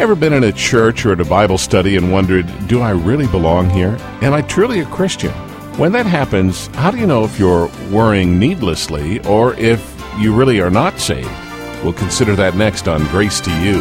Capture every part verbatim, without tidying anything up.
Ever been in a church or at a Bible study and wondered, do I really belong here? Am I truly a Christian? When that happens, how do you know if you're worrying needlessly or if you really are not saved? We'll consider that next on Grace to You.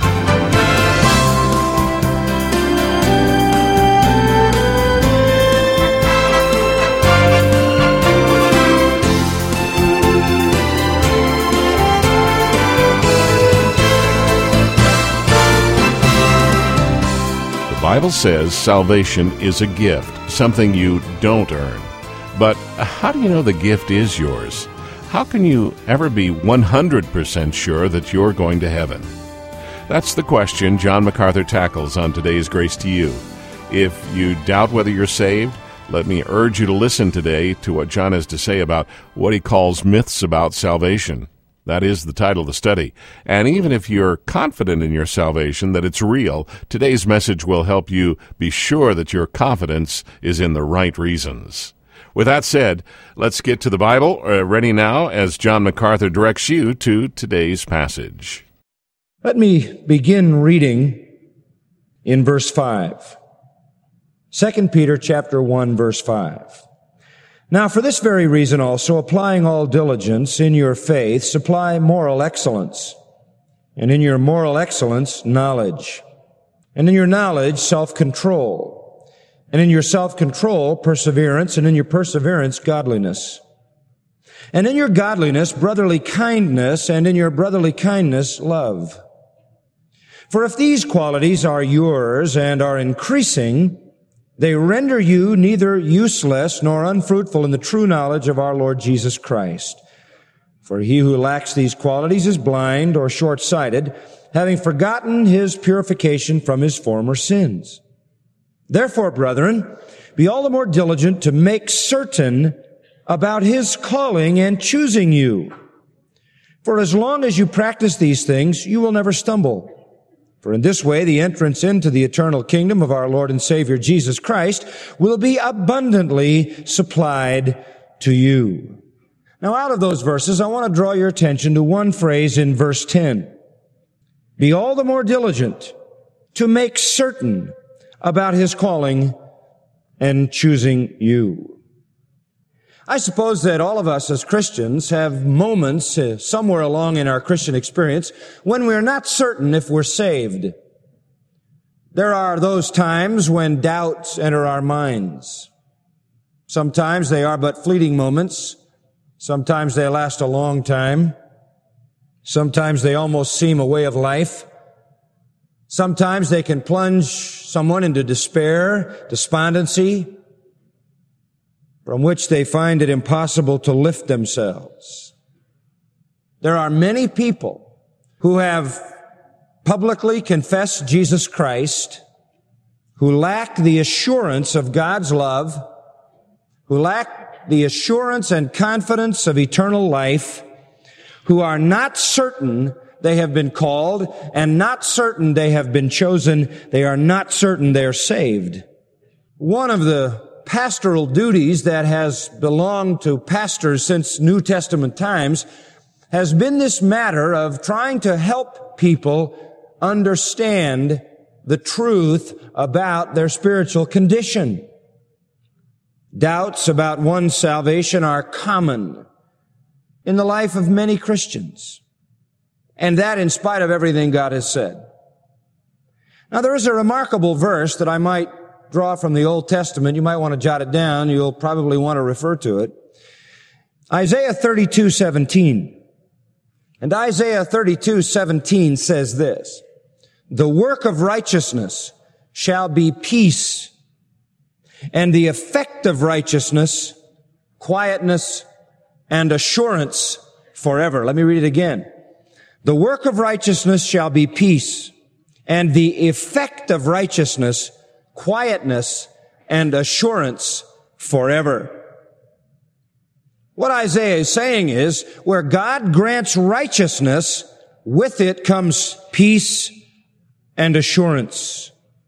The Bible says salvation is a gift, something you don't earn. But how do you know the gift is yours? How can you ever be one hundred percent sure that you're going to heaven? That's the question John MacArthur tackles on today's Grace to You. If you doubt whether you're saved, let me urge you to listen today to what John has to say about what he calls myths about salvation. That is the title of the study. And even if you're confident in your salvation, that it's real, today's message will help you be sure that your confidence is in the right reasons. With that said, let's get to the Bible. Uh, ready now as John MacArthur directs you to today's passage. Let me begin reading in verse five. Second Peter chapter one, verse five. Now, for this very reason also, applying all diligence in your faith, supply moral excellence, and in your moral excellence, knowledge, and in your knowledge, self-control, and in your self-control, perseverance, and in your perseverance, godliness, and in your godliness, brotherly kindness, and in your brotherly kindness, love. For if these qualities are yours and are increasing, they render you neither useless nor unfruitful in the true knowledge of our Lord Jesus Christ. For he who lacks these qualities is blind or short-sighted, having forgotten his purification from his former sins. Therefore, brethren, be all the more diligent to make certain about his calling and choosing you. For as long as you practice these things, you will never stumble. For in this way, the entrance into the eternal kingdom of our Lord and Savior Jesus Christ will be abundantly supplied to you. Now, out of those verses, I want to draw your attention to one phrase in verse ten. Be all the more diligent to make certain about his calling and choosing you. I suppose that all of us as Christians have moments uh, somewhere along in our Christian experience when we're not certain if we're saved. There are those times when doubts enter our minds. Sometimes they are but fleeting moments. Sometimes they last a long time. Sometimes they almost seem a way of life. Sometimes they can plunge someone into despair, despondency, from which they find it impossible to lift themselves. There are many people who have publicly confessed Jesus Christ, who lack the assurance of God's love, who lack the assurance and confidence of eternal life, who are not certain they have been called and not certain they have been chosen. They are not certain they are saved. One of the pastoral duties that has belonged to pastors since New Testament times has been this matter of trying to help people understand the truth about their spiritual condition. Doubts about one's salvation are common in the life of many Christians, and that in spite of everything God has said. Now, there is a remarkable verse that I might draw from the Old Testament. You might want to jot it down. You'll probably want to refer to it. Isaiah thirty-two seventeen. And Isaiah thirty-two seventeen says this: the work of righteousness shall be peace, and the effect of righteousness, quietness, and assurance forever. Let me read it again. The work of righteousness shall be peace, and the effect of righteousness, quietness, and assurance forever. What Isaiah is saying is, where God grants righteousness, with it comes peace and assurance.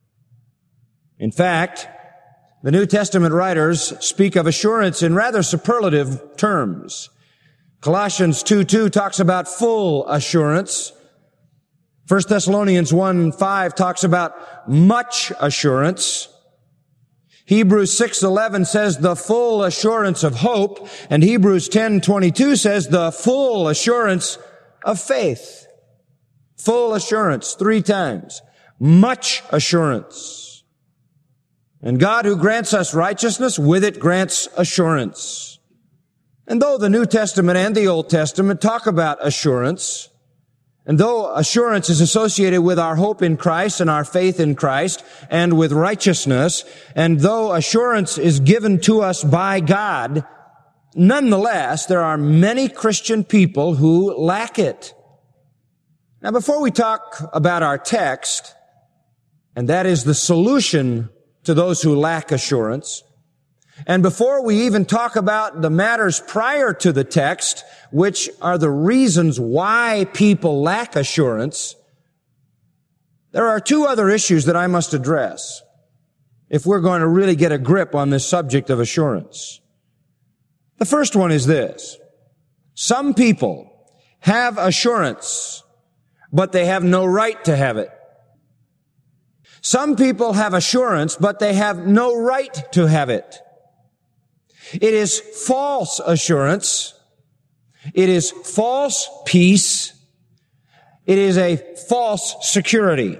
In fact, the New Testament writers speak of assurance in rather superlative terms. Colossians two two talks about full assurance. First Thessalonians one five talks about much assurance. Hebrews six eleven says the full assurance of hope, and Hebrews ten twenty-two says the full assurance of faith. Full assurance, three times. Much assurance. And God who grants us righteousness, with it grants assurance. And though the New Testament and the Old Testament talk about assurance, and though assurance is associated with our hope in Christ and our faith in Christ and with righteousness, and though assurance is given to us by God, nonetheless, there are many Christian people who lack it. Now, before we talk about our text, and that is the solution to those who lack assurance, and before we even talk about the matters prior to the text, which are the reasons why people lack assurance, there are two other issues that I must address if we're going to really get a grip on this subject of assurance. The first one is this. Some people have assurance, but they have no right to have it. Some people have assurance, but they have no right to have it. It is false assurance. It is false peace. It is a false security.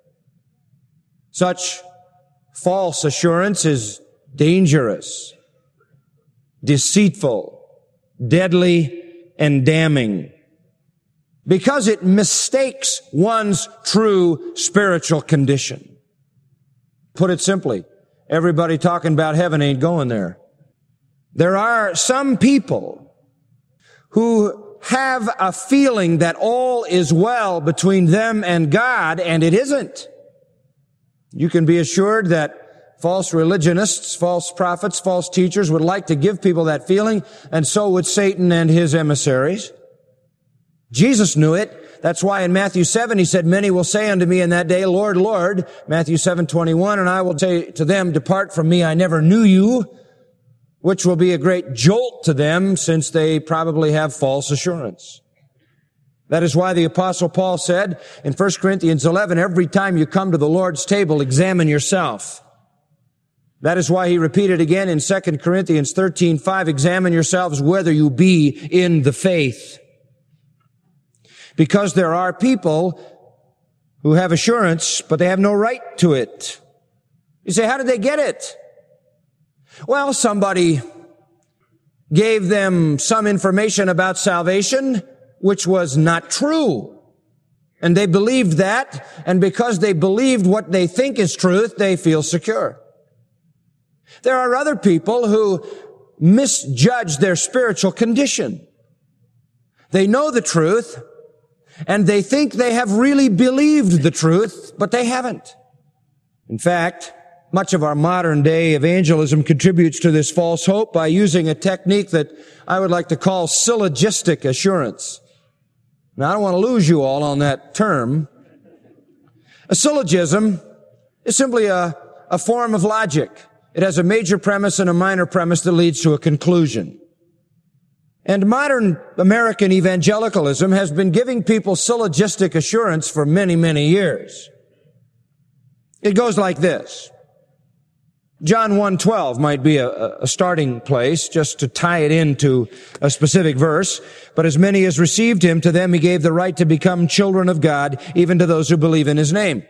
Such false assurance is dangerous, deceitful, deadly, and damning, because it mistakes one's true spiritual condition. Put it simply, everybody talking about heaven ain't going there. There are some people who have a feeling that all is well between them and God, and it isn't. You can be assured that false religionists, false prophets, false teachers would like to give people that feeling, and so would Satan and his emissaries. Jesus knew it. That's why in Matthew seven he said, many will say unto me in that day, Lord, Lord, Matthew seven twenty-one, and I will say to them, depart from me, I never knew you, which will be a great jolt to them since they probably have false assurance. That is why the Apostle Paul said in First Corinthians eleven, every time you come to the Lord's table, examine yourself. That is why he repeated again in Second Corinthians thirteen five, examine yourselves whether you be in the faith. Because there are people who have assurance, but they have no right to it. You say, how did they get it? Well, somebody gave them some information about salvation, which was not true. And they believed that, and because they believed what they think is truth, they feel secure. There are other people who misjudge their spiritual condition. They know the truth, and they think they have really believed the truth, but they haven't. In fact, much of our modern day evangelism contributes to this false hope by using a technique that I would like to call syllogistic assurance. Now, I don't want to lose you all on that term. A syllogism is simply a, a form of logic. It has a major premise and a minor premise that leads to a conclusion. And modern American evangelicalism has been giving people syllogistic assurance for many, many years. It goes like this. John one twelve might be a, a starting place just to tie it into a specific verse. But as many as received him, to them he gave the right to become children of God, even to those who believe in his name.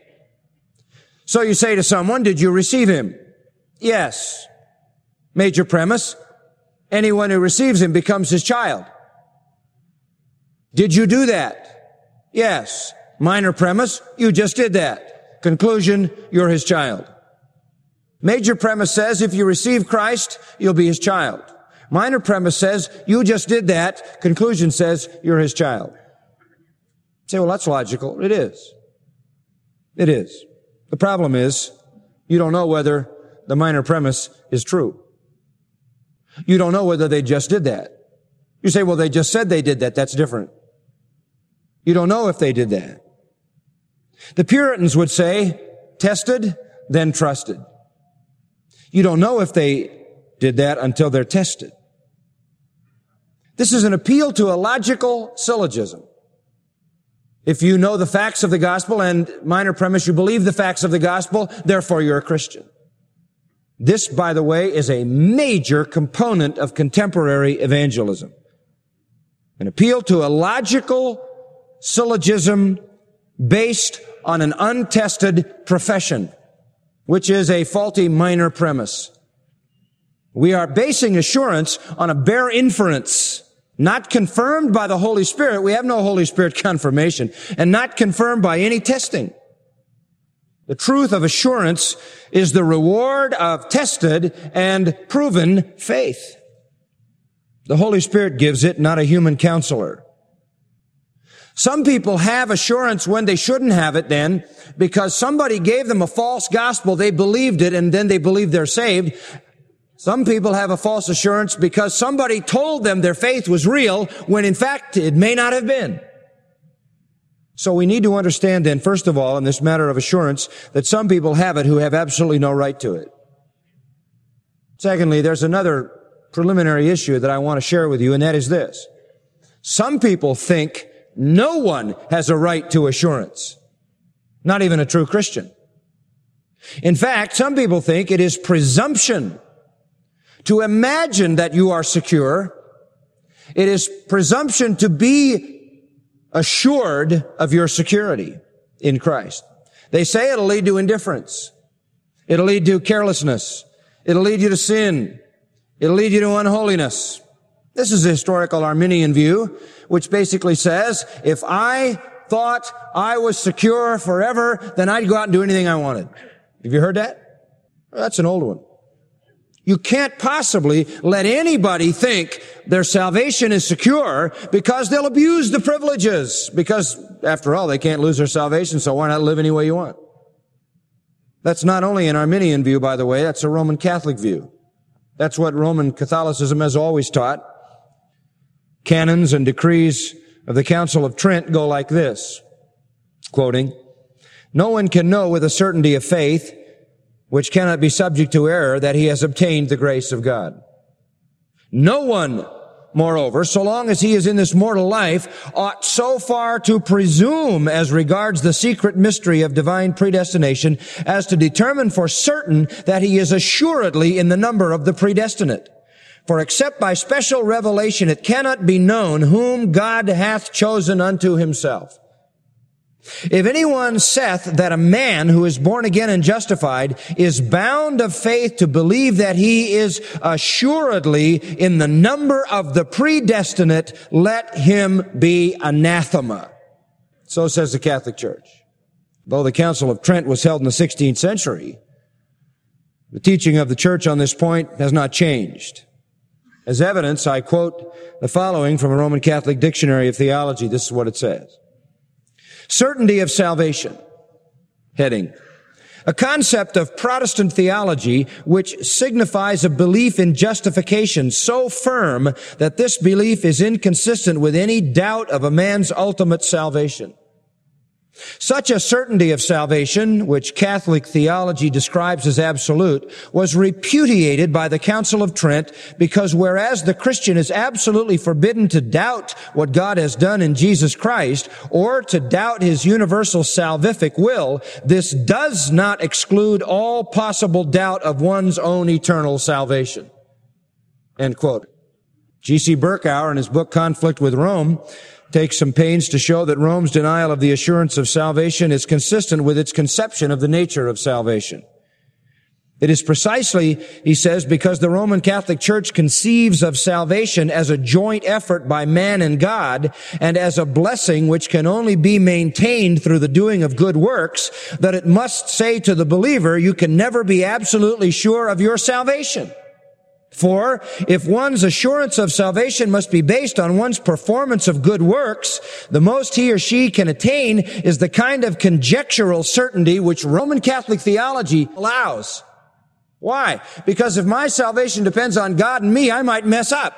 So you say to someone, did you receive him? Yes. Major premise. Anyone who receives him becomes his child. Did you do that? Yes. Minor premise. You just did that. Conclusion, you're his child. Major premise says if you receive Christ, you'll be his child. Minor premise says you just did that. Conclusion says you're his child. You say, well, that's logical. It is. It is. The problem is you don't know whether the minor premise is true. You don't know whether they just did that. You say, well, they just said they did that. That's different. You don't know if they did that. The Puritans would say, tested, then trusted. You don't know if they did that until they're tested. This is an appeal to a logical syllogism. If you know the facts of the gospel, and minor premise, you believe the facts of the gospel, therefore you're a Christian. This, by the way, is a major component of contemporary evangelism. An appeal to a logical syllogism based on an untested profession, which is a faulty minor premise. We are basing assurance on a bare inference, not confirmed by the Holy Spirit. We have no Holy Spirit confirmation, and not confirmed by any testing. The truth of assurance is the reward of tested and proven faith. The Holy Spirit gives it, not a human counselor. Some people have assurance when they shouldn't have it then, because somebody gave them a false gospel, they believed it, and then they believe they're saved. Some people have a false assurance because somebody told them their faith was real, when in fact it may not have been. So we need to understand then, first of all, in this matter of assurance, that some people have it who have absolutely no right to it. Secondly, there's another preliminary issue that I want to share with you, and that is this. Some people think no one has a right to assurance, not even a true Christian. In fact, some people think it is presumption to imagine that you are secure. It is presumption to be assured of your security in Christ. They say it'll lead to indifference. It'll lead to carelessness. It'll lead you to sin. It'll lead you to unholiness. This is a historical Arminian view, which basically says, if I thought I was secure forever, then I'd go out and do anything I wanted. Have you heard that? Well, that's an old one. You can't possibly let anybody think their salvation is secure, because they'll abuse the privileges. Because, after all, they can't lose their salvation, so why not live any way you want? That's not only an Arminian view, by the way, that's a Roman Catholic view. That's what Roman Catholicism has always taught. Canons and decrees of the Council of Trent go like this, quoting, "No one can know with a certainty of faith, which cannot be subject to error, that he has obtained the grace of God. No one, moreover, so long as he is in this mortal life, ought so far to presume as regards the secret mystery of divine predestination as to determine for certain that he is assuredly in the number of the predestinate. For except by special revelation it cannot be known whom God hath chosen unto himself. If anyone saith that a man who is born again and justified is bound of faith to believe that he is assuredly in the number of the predestinate, let him be anathema." So says the Catholic Church. Though the Council of Trent was held in the sixteenth century, the teaching of the Church on this point has not changed. As evidence, I quote the following from a Roman Catholic Dictionary of Theology. This is what it says. Certainty of salvation. Heading. A concept of Protestant theology which signifies a belief in justification so firm that this belief is inconsistent with any doubt of a man's ultimate salvation. Such a certainty of salvation, which Catholic theology describes as absolute, was repudiated by the Council of Trent, because whereas the Christian is absolutely forbidden to doubt what God has done in Jesus Christ, or to doubt his universal salvific will, this does not exclude all possible doubt of one's own eternal salvation. End quote. G C Berkauer, in his book Conflict with Rome, takes some pains to show that Rome's denial of the assurance of salvation is consistent with its conception of the nature of salvation. It is precisely, he says, because the Roman Catholic Church conceives of salvation as a joint effort by man and God, and as a blessing which can only be maintained through the doing of good works, that it must say to the believer, you can never be absolutely sure of your salvation. For if one's assurance of salvation must be based on one's performance of good works, the most he or she can attain is the kind of conjectural certainty which Roman Catholic theology allows. Why? Because if my salvation depends on God and me, I might mess up.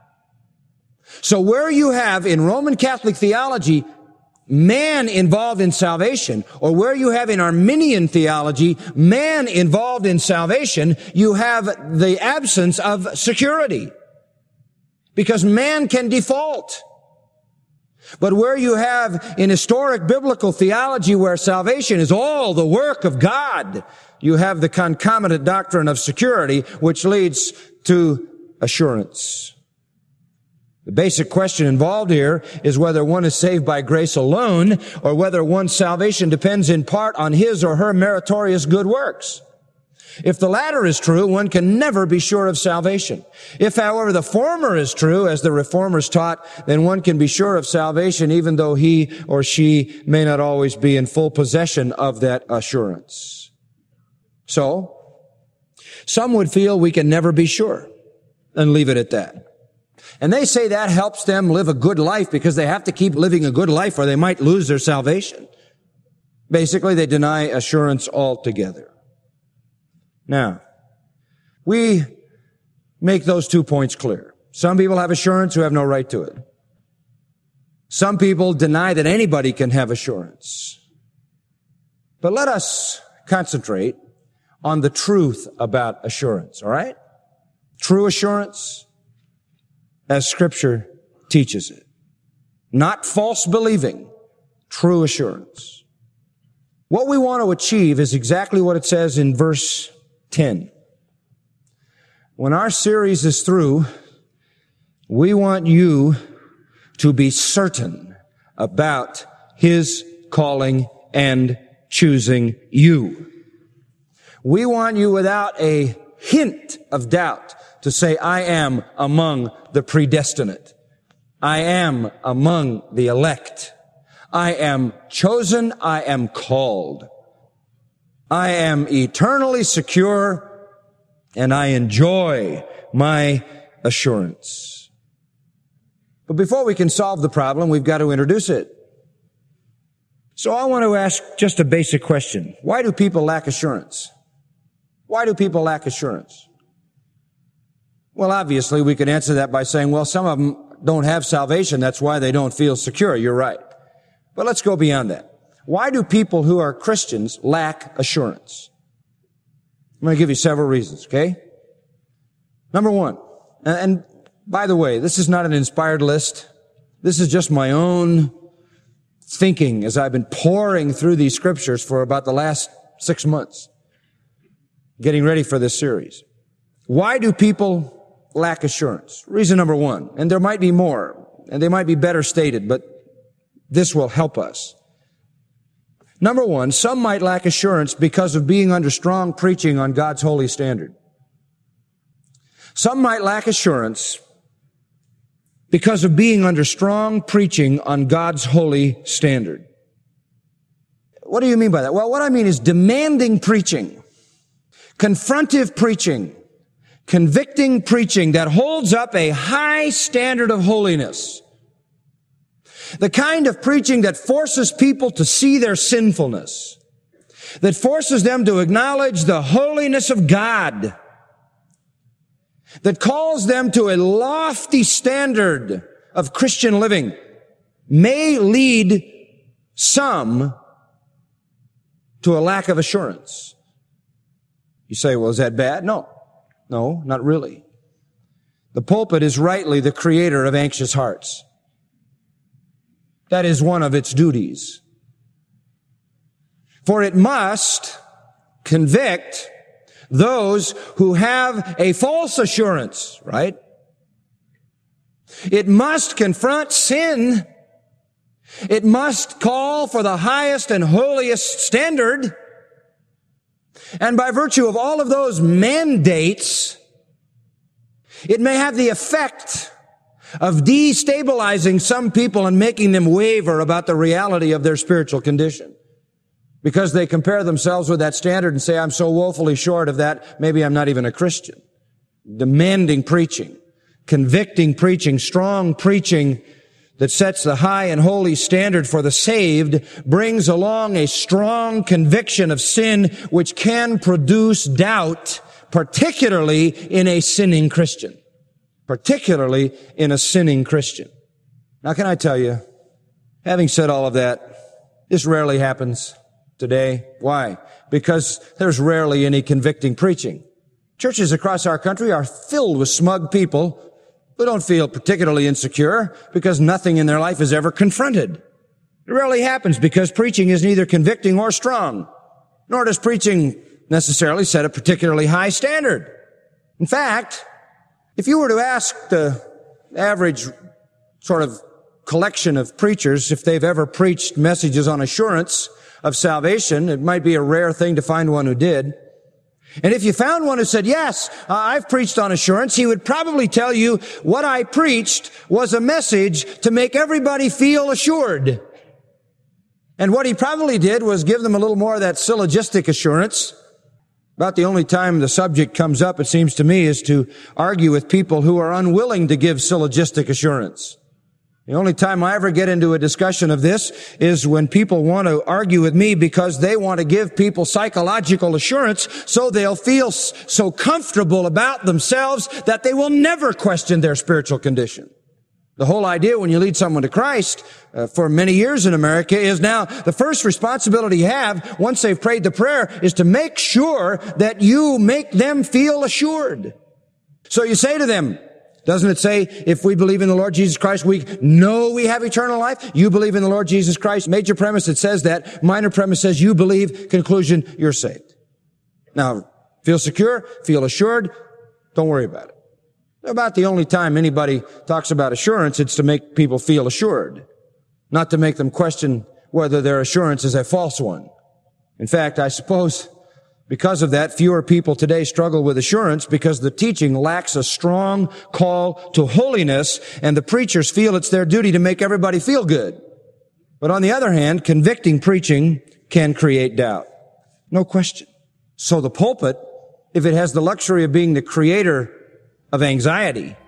So where you have in Roman Catholic theology man involved in salvation, or where you have in Arminian theology man involved in salvation, you have the absence of security. Because man can default. But where you have in historic biblical theology where salvation is all the work of God, you have the concomitant doctrine of security, which leads to assurance. The basic question involved here is whether one is saved by grace alone or whether one's salvation depends in part on his or her meritorious good works. If the latter is true, one can never be sure of salvation. If, however, the former is true, as the Reformers taught, then one can be sure of salvation even though he or she may not always be in full possession of that assurance. So, some would feel we can never be sure and leave it at that. And they say that helps them live a good life because they have to keep living a good life or they might lose their salvation. Basically, they deny assurance altogether. Now, we make those two points clear. Some people have assurance who have no right to it. Some people deny that anybody can have assurance. But let us concentrate on the truth about assurance, all right? True assurance as Scripture teaches it. Not false believing, true assurance. What we want to achieve is exactly what it says in verse ten. When our series is through, we want you to be certain about His calling and choosing you. We want you without a hint of doubt to say, I am among the predestinate. I am among the elect. I am chosen. I am called. I am eternally secure, and I enjoy my assurance. But before we can solve the problem, we've got to introduce it. So I want to ask just a basic question. Why do people lack assurance? Why do people lack assurance? Well, obviously, we could answer that by saying, well, some of them don't have salvation. That's why they don't feel secure. You're right. But let's go beyond that. Why do people who are Christians lack assurance? I'm going to give you several reasons, okay? Number one, and by the way, this is not an inspired list. This is just my own thinking as I've been pouring through these scriptures for about the last six months, getting ready for this series. Why do people lack assurance? Reason number one, and there might be more, and they might be better stated, but this will help us. Number one, some might lack assurance because of being under strong preaching on God's holy standard. Some might lack assurance because of being under strong preaching on God's holy standard. What do you mean by that? Well, what I mean is demanding preaching, confrontive preaching, convicting preaching that holds up a high standard of holiness. The kind of preaching that forces people to see their sinfulness, that forces them to acknowledge the holiness of God, that calls them to a lofty standard of Christian living, may lead some to a lack of assurance. You say, well, is that bad? No. No, not really. The pulpit is rightly the creator of anxious hearts. That is one of its duties. For it must convict those who have a false assurance, right? It must confront sin. It must call for the highest and holiest standard. And by virtue of all of those mandates, it may have the effect of destabilizing some people and making them waver about the reality of their spiritual condition. Because they compare themselves with that standard and say, I'm so woefully short of that, maybe I'm not even a Christian. Demanding preaching, convicting preaching, strong preaching that sets the high and holy standard for the saved brings along a strong conviction of sin which can produce doubt, particularly in a sinning Christian. Particularly in a sinning Christian. Now, can I tell you, having said all of that, this rarely happens today. Why? Because there's rarely any convicting preaching. Churches across our country are filled with smug people who don't feel particularly insecure because nothing in their life is ever confronted. It rarely happens because preaching is neither convicting or strong, nor does preaching necessarily set a particularly high standard. In fact, if you were to ask the average sort of collection of preachers if they've ever preached messages on assurance of salvation, it might be a rare thing to find one who did. And if you found one who said, yes, uh, I've preached on assurance, he would probably tell you what I preached was a message to make everybody feel assured. And what he probably did was give them a little more of that syllogistic assurance. About the only time the subject comes up, it seems to me, is to argue with people who are unwilling to give syllogistic assurance. The only time I ever get into a discussion of this is when people want to argue with me because they want to give people psychological assurance so they'll feel so comfortable about themselves that they will never question their spiritual condition. The whole idea when you lead someone to Christ uh, for many years in America is now the first responsibility you have once they've prayed the prayer is to make sure that you make them feel assured. So you say to them, doesn't it say, if we believe in the Lord Jesus Christ, we know we have eternal life? You believe in the Lord Jesus Christ. Major premise, it says that. Minor premise says you believe. Conclusion, you're saved. Now, feel secure, feel assured. Don't worry about it. About the only time anybody talks about assurance, it's to make people feel assured, not to make them question whether their assurance is a false one. In fact, I suppose because of that, fewer people today struggle with assurance because the teaching lacks a strong call to holiness, and the preachers feel it's their duty to make everybody feel good. But on the other hand, convicting preaching can create doubt. No question. So the pulpit, if it has the luxury of being the creator of anxiety,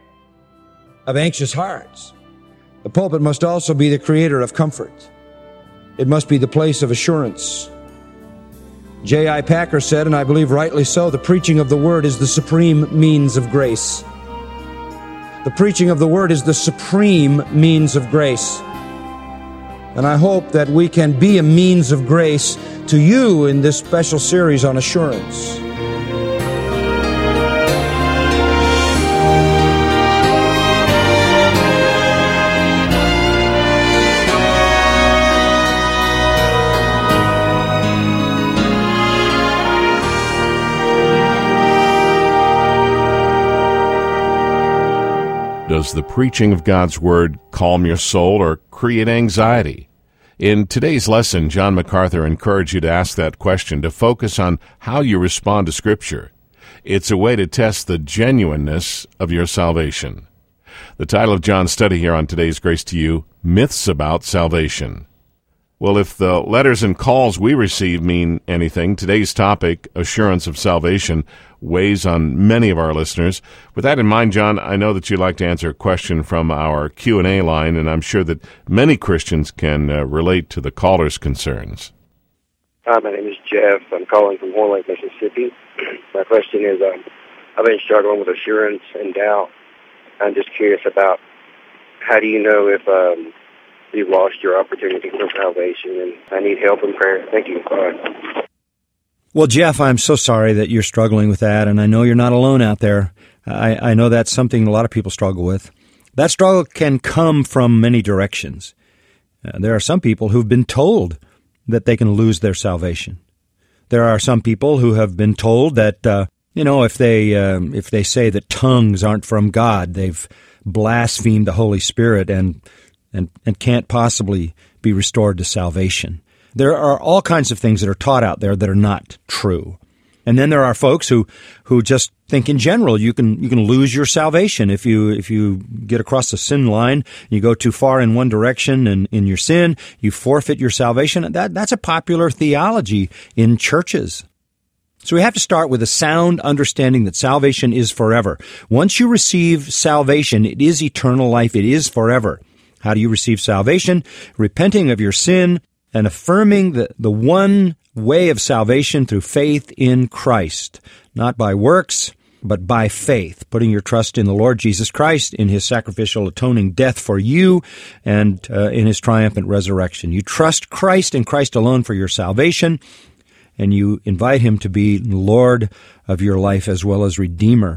of anxious hearts, the pulpit must also be the creator of comfort. It must be the place of assurance. J I Packer said, and I believe rightly so, the preaching of the Word is the supreme means of grace. The preaching of the Word is the supreme means of grace. And I hope that we can be a means of grace to you in this special series on assurance. Does the preaching of God's Word calm your soul or create anxiety? In today's lesson, John MacArthur encouraged you to ask that question, to focus on how you respond to Scripture. It's a way to test the genuineness of your salvation. The title of John's study here on today's Grace to You, Myths About Salvation. Well, if the letters and calls we receive mean anything, today's topic, assurance of salvation, weighs on many of our listeners. With that in mind, John, I know that you'd like to answer a question from our Q and A line, and I'm sure that many Christians can uh, relate to the caller's concerns. Hi, my name is Jeff. I'm calling from Horn Lake, Mississippi. My question is, um, I've been struggling with assurance and doubt. I'm just curious about how do you know if um, you've lost your opportunity for salvation, and I need help and prayer. Thank you. Bye. Well, Jeff, I'm so sorry that you're struggling with that, and I know you're not alone out there. I, I know that's something a lot of people struggle with. That struggle can come from many directions. Uh, there are some people who've been told that they can lose their salvation. There are some people who have been told that, uh, you know, if they um, if they say that tongues aren't from God, they've blasphemed the Holy Spirit and and and can't possibly be restored to salvation. There are all kinds of things that are taught out there that are not true. And then there are folks who, who just think in general you can you can lose your salvation if you if you get across the sin line, you go too far in one direction and in your sin, you forfeit your salvation. That that's a popular theology in churches. So we have to start with a sound understanding that salvation is forever. Once you receive salvation, it is eternal life. It is forever. How do you receive salvation? Repenting of your sin and affirming the, the one way of salvation through faith in Christ, not by works, but by faith, putting your trust in the Lord Jesus Christ, in His sacrificial atoning death for you, and uh, in His triumphant resurrection. You trust Christ and Christ alone for your salvation, and you invite Him to be Lord of your life as well as Redeemer.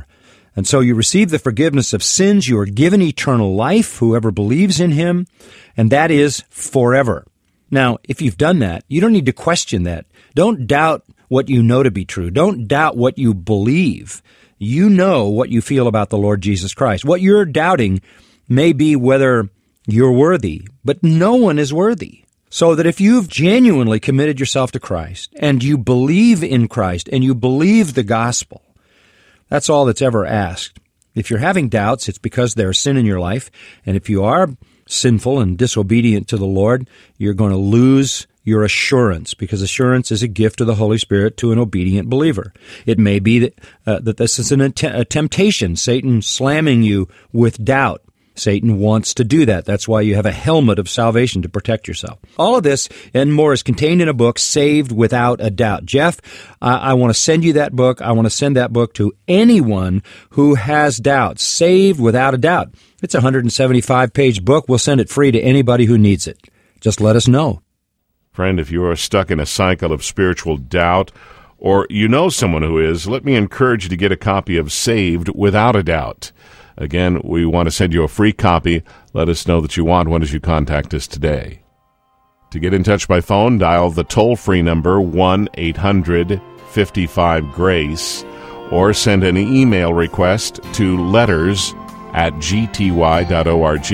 And so you receive the forgiveness of sins. You are given eternal life, whoever believes in him, and that is forever. Now, if you've done that, you don't need to question that. Don't doubt what you know to be true. Don't doubt what you believe. You know what you feel about the Lord Jesus Christ. What you're doubting may be whether you're worthy, but no one is worthy. So that if you've genuinely committed yourself to Christ, and you believe in Christ, and you believe the gospel, that's all that's ever asked. If you're having doubts, it's because there's sin in your life, and if you are sinful and disobedient to the Lord, you're going to lose your assurance, because assurance is a gift of the Holy Spirit to an obedient believer. It may be that, uh, that this is an att- a temptation, Satan slamming you with doubt. Satan wants to do that. That's why you have a helmet of salvation to protect yourself. All of this and more is contained in a book, Saved Without a Doubt. Jeff, uh, I want to send you that book. I want to send that book to anyone who has doubts. Saved Without a Doubt. It's a one hundred seventy-five page book. We'll send it free to anybody who needs it. Just let us know. Friend, if you are stuck in a cycle of spiritual doubt, or you know someone who is, let me encourage you to get a copy of Saved Without a Doubt. Again, we want to send you a free copy. Let us know that you want one as you contact us today. To get in touch by phone, dial the toll-free number one eight hundred fifty-five GRACE or send an email request to letters at g t y dot org.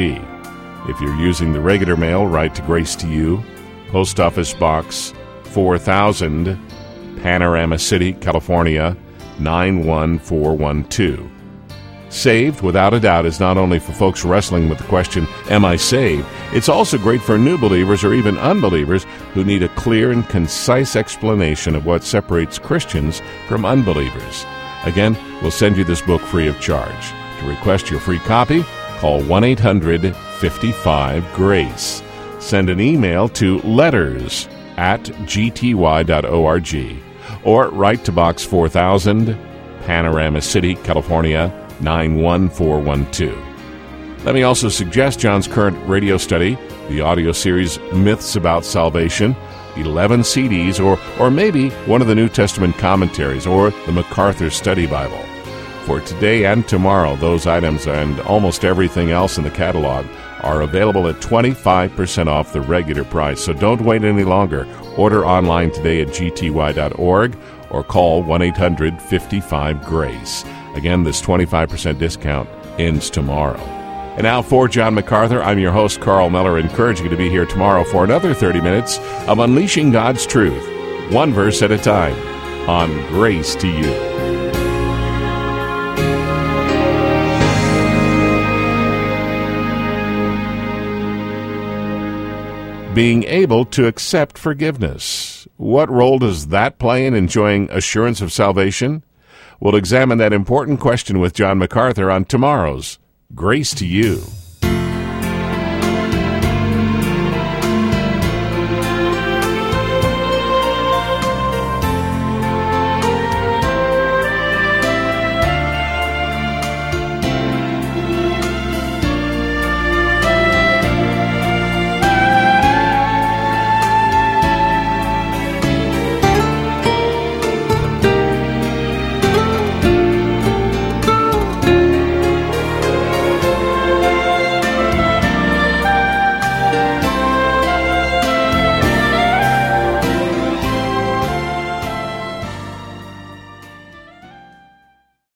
If you're using the regular mail, write to Grace to You, Post Office Box four thousand, Panorama City, California, nine one four one two. Saved Without a Doubt is not only for folks wrestling with the question, am I saved? It's also great for new believers or even unbelievers who need a clear and concise explanation of what separates Christians from unbelievers. Again, we'll send you this book free of charge. To request your free copy, call one eight hundred fifty-five GRACE. Send an email to letters at g t y dot org or write to Box four thousand, Panorama City, California, nine one four one two. Let me also suggest John's current radio study, the audio series Myths About Salvation, eleven C Ds, or, or maybe one of the New Testament commentaries or the MacArthur Study Bible. For today and tomorrow, those items and almost everything else in the catalog are available at twenty-five percent off the regular price. So don't wait any longer. Order online today at g t y dot org or call one eight hundred fifty-five GRACE. Again, this twenty-five percent discount ends tomorrow. And now for John MacArthur, I'm your host, Carl Miller, encouraging you to be here tomorrow for another thirty minutes of Unleashing God's Truth, one verse at a time, on Grace to You. Being able to accept forgiveness. What role does that play in enjoying assurance of salvation? We'll examine that important question with John MacArthur on tomorrow's Grace to You.